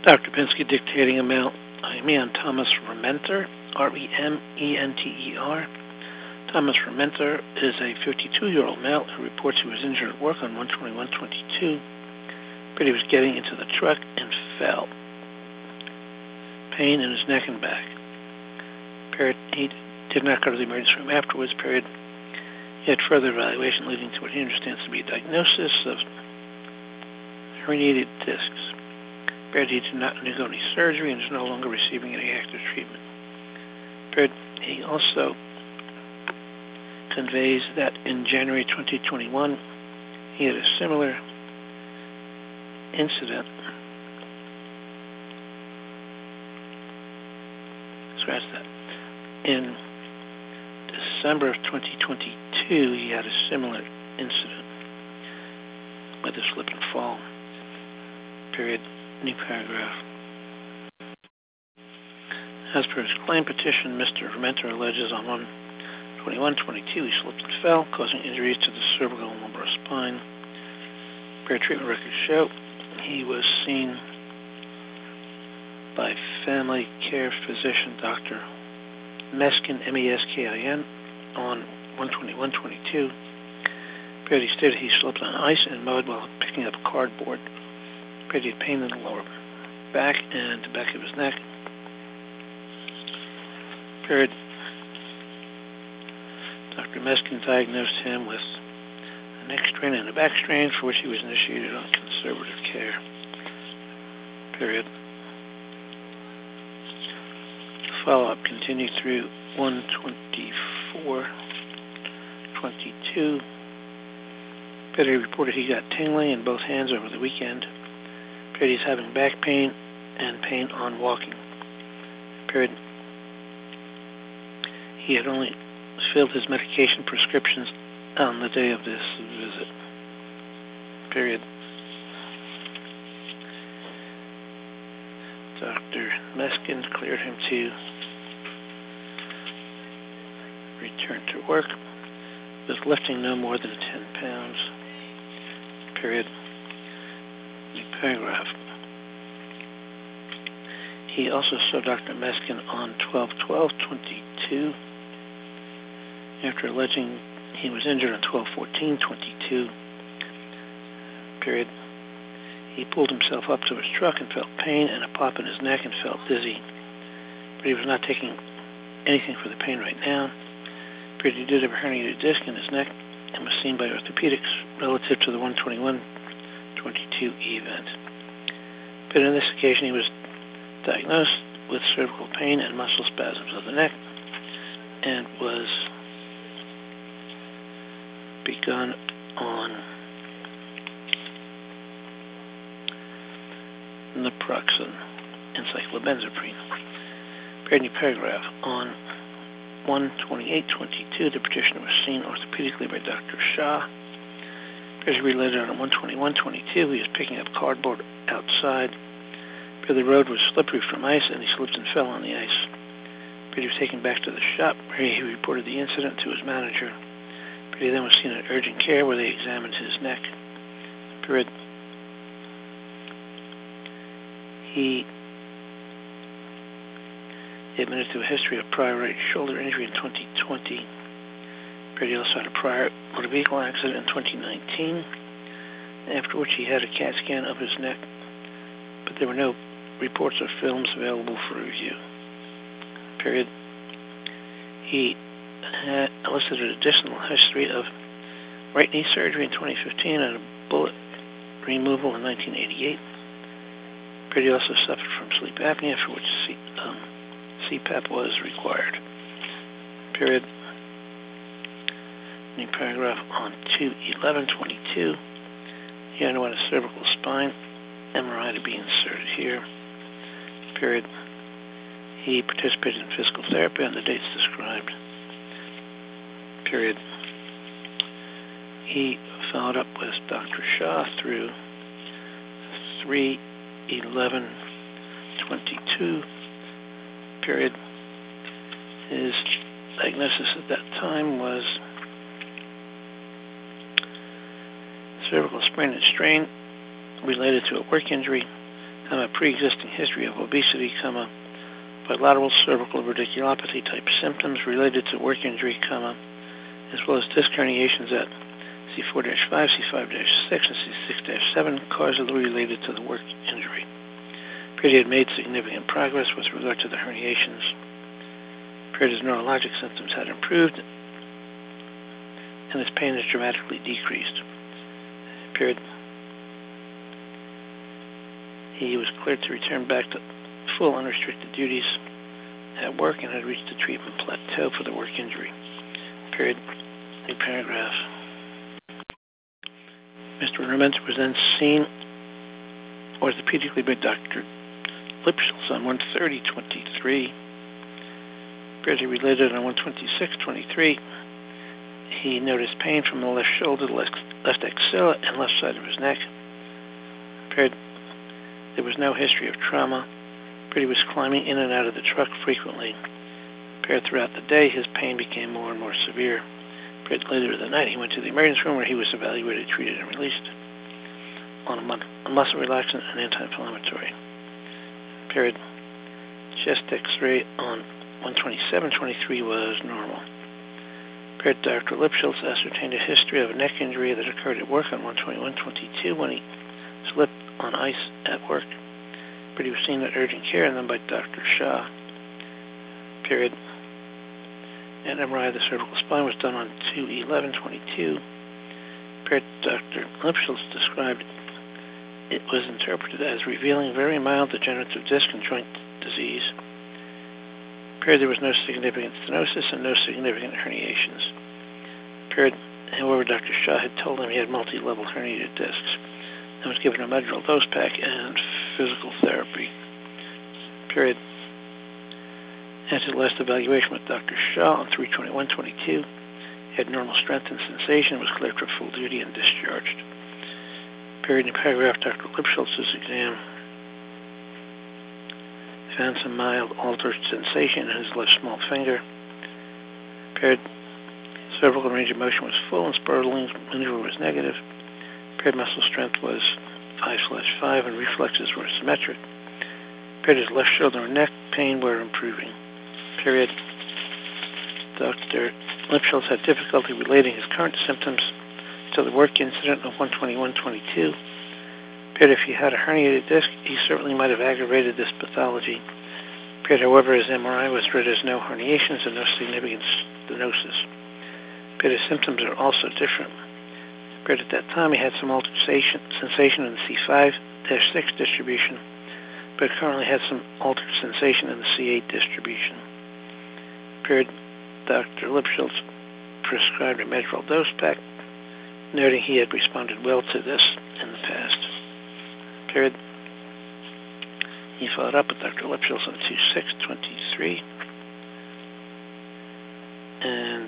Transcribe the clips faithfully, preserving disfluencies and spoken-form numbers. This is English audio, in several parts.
Doctor Pinsky dictating amount. I'm Ian Thomas Rementer, R E M E N T E R. Thomas Rementer is a fifty-two-year-old male who reports he was injured at work on one twenty-one twenty-two, but he was getting into the truck and fell. Pain in his neck and back. Period. He did not go to the emergency room afterwards. Period. He had further evaluation leading to what he understands to be a diagnosis of herniated discs. Period. He did not undergo any surgery and is no longer receiving any active treatment. Period. He also conveys that in January twenty twenty-one, he had a similar incident. Scratch that. In December of twenty twenty-two, he had a similar incident with a slip and fall. Period. New paragraph. As per his claim petition, Mister Rementer alleges on one twenty-one twenty-two he slipped and fell, causing injuries to the cervical and lumbar spine. Per treatment records show he was seen by family care physician Doctor Meskin, M E S K I N, on one twenty-one twenty-two. He stated he slipped on ice and mud while picking up cardboard. He had pain in the lower back and the back of his neck. Period. Doctor Meskin diagnosed him with a neck strain and a back strain, for which he was initiated on conservative care. Period. Follow-up continued through one twenty-four twenty-two. He reported he got tingling in both hands over the weekend. Period. He's having back pain and pain on walking. Period. He had only filled his medication prescriptions on the day of this visit. Period. Doctor Meskin cleared him to return to work with lifting no more than ten pounds. Period. New paragraph. He also saw Doctor Meskin on twelve twelve twenty-two after alleging he was injured on twelve fourteen twenty-two. Period. He pulled himself up to his truck and felt pain and a pop in his neck and felt dizzy, but he was not taking anything for the pain right now. Period. He did have a herniated disc in his neck and was seen by orthopedics relative to the one twenty-one twenty-two event. But on this occasion, he was diagnosed with cervical pain and muscle spasms of the neck and was begun on naproxen and cyclobenzaprine. New paragraph. On one twenty-eight twenty-two, the petitioner was seen orthopedically by Doctor Shah. As related on one twenty-one twenty-two, he was picking up cardboard outside. The road was slippery from ice, and he slipped and fell on the ice. But he was taken back to the shop, where he reported the incident to his manager. But he then was seen at urgent care, where they examined his neck. Period. He admitted to a history of prior right shoulder injury in twenty twenty. But he also had a prior motor vehicle accident in twenty nineteen, after which he had a CAT scan of his neck, but there were no reports or films available for review. Period. He had elicited additional history of right knee surgery in twenty fifteen and a bullet removal in nineteen eighty-eight. Period. He also suffered from sleep apnea, for which C, um, C PAP was required. Period. New paragraph on two eleven twenty-two. He underwent a cervical spine M R I to be inserted here. Period. He participated in physical therapy on the dates described. Period. He followed up with Doctor Shah through three eleven twenty-two. Period. His diagnosis at that time was cervical sprain and strain related to a work injury, comma, pre-existing history of obesity, comma, bilateral cervical radiculopathy type symptoms related to work injury, comma, as well as disc herniations at C four dash five, C five dash six, and C six dash seven, causally related to the work injury. Pretty had made significant progress with regard to the herniations. Pretty's neurologic symptoms had improved, and his pain has dramatically decreased. Period. He was cleared to return back to full unrestricted duties at work and had reached the treatment plateau for the work injury. Period. New paragraph. Mister Rement was then seen orthopedically by Doctor Lipschitz on one thirty twenty-three. Pretty related on one twenty-six twenty-three. He noticed pain from the left shoulder, left, left axilla, and left side of his neck. Period. There was no history of trauma. Pretty was climbing in and out of the truck frequently. Period. Throughout the day, his pain became more and more severe. Period. Later that night, he went to the emergency room where he was evaluated, treated, and released on a, mu- a muscle relaxant and anti-inflammatory. Period. Chest X-ray on one twenty-seven twenty-three was normal. Period. Doctor Lipschitz ascertained a history of a neck injury that occurred at work on one twenty-one twenty-two when he slipped on ice at work. But he was seen at urgent care and then by Doctor Shah. Period. An M R I of the cervical spine was done on two eleven twenty-two. Period. Doctor Lipschitz described it was interpreted as revealing very mild degenerative disc and joint disease. Period. There was no significant stenosis and no significant herniations. Period. However, Doctor Shah had told him he had multi-level herniated discs and was given a Medrol dose pack and physical therapy. Period. After the last evaluation with Doctor Shah on three twenty-one twenty-two, he had normal strength and sensation, was cleared for full duty and discharged. Period. In paragraph, Doctor Lipschitz's exam found some mild altered sensation in his left small finger. Period. Cervical range of motion was full and Sperling maneuver was negative. Period. Muscle strength was five slash five and reflexes were symmetric. Period. His left shoulder and neck pain were improving. Period. Doctor Lipschitz had difficulty relating his current symptoms to the work incident of one twenty-one twenty-two. Period. If he had a herniated disc, he certainly might have aggravated this pathology. Period. However, his M R I was read as no herniations and no significant stenosis. Period. His symptoms are also different. Period. At that time, he had some altered sensation in the C five dash six distribution, but currently had some altered sensation in the C eight distribution. Period. Doctor Lipschitz prescribed a Medrol dose pack, noting he had responded well to this in the past. Period. He followed up with Doctor Lipschitz on two six twenty-three, and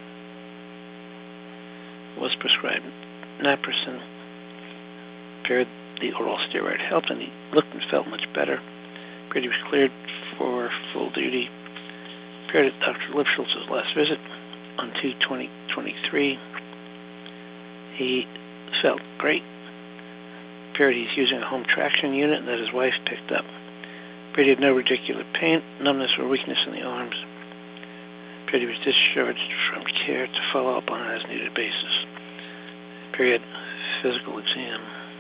was prescribed naproxen. Period. The oral steroid helped, and he looked and felt much better. Period. He was cleared for full duty. Period. At Doctor Lipschitz's last visit on two twenty twenty-three, he felt great. Period. He's using a home traction unit that his wife picked up. Period. He had no radicular pain, numbness, or weakness in the arms. Period. He was discharged from care to follow up on an as-needed basis. Period. Physical exam.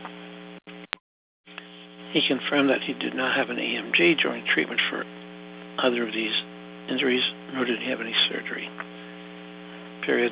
He confirmed that he did not have an E M G during treatment for either of these injuries, nor did he have any surgery. Period.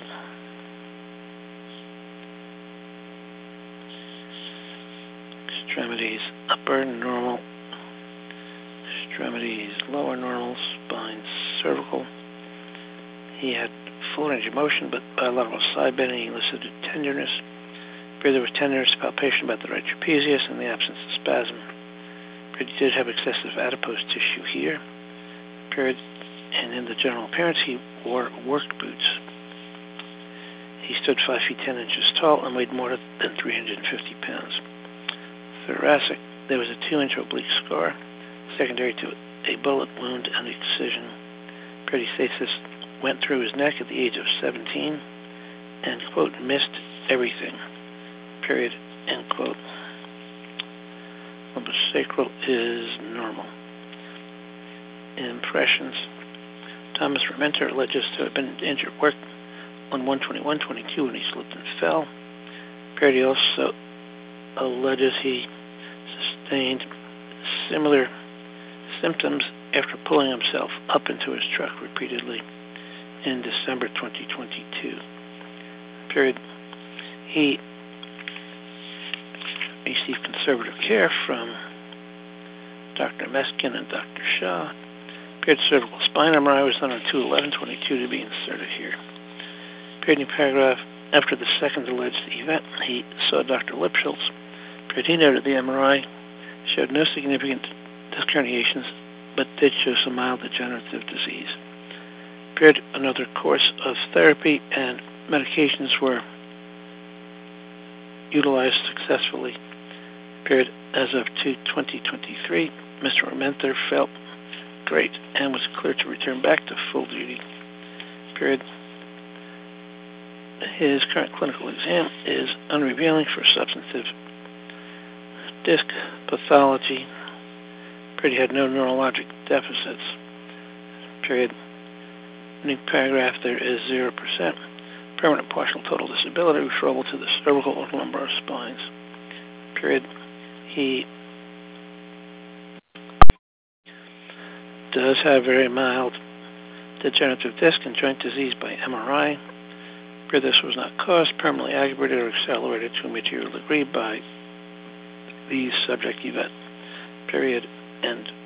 Extremities upper normal, extremities lower normal, spine cervical. He had full range of motion, but bilateral side bending elicited tenderness. Period. There was tenderness, palpation about the right trapezius, and the absence of spasm. Period. He did have excessive adipose tissue here. Period. And in the general appearance, he wore work boots. He stood five feet ten inches tall and weighed more than three hundred fifty pounds. Thoracic, there was a two-inch oblique scar, secondary to a bullet wound and excision. Period. He states this went through his neck at the age of seventeen and, quote, missed everything. Period. End quote. lumbosacral is normal. Impressions. Thomas Rementer alleges to have been injured at work on one twenty-one twenty-two when he slipped and fell. Parody also alleges he sustained similar symptoms after pulling himself up into his truck repeatedly in December twenty twenty-two. Period. He received conservative care from Doctor Meskin and Doctor Shaw. Period. Cervical spine M R I was done on two eleven twenty-two to be inserted here. Period. New paragraph. After the second alleged event, he saw Doctor Lipschultz. Period. He noted the M R I showed no significant disc herniations, but did show some mild degenerative disease. Period. Another course of therapy and medications were utilized successfully. Period. As of two twenty twenty-three, Mister Rementer felt great and was cleared to return back to full duty. Period. His current clinical exam is unrevealing for substantive disc pathology. Period. He had no neurologic deficits. Period. New paragraph, there is zero percent permanent partial total disability referable to the cervical or lumbar spines. Period. He does have very mild degenerative disc and joint disease by M R I. Period. This was not caused, permanently aggravated, or accelerated to a material degree by the subject event. Period. End.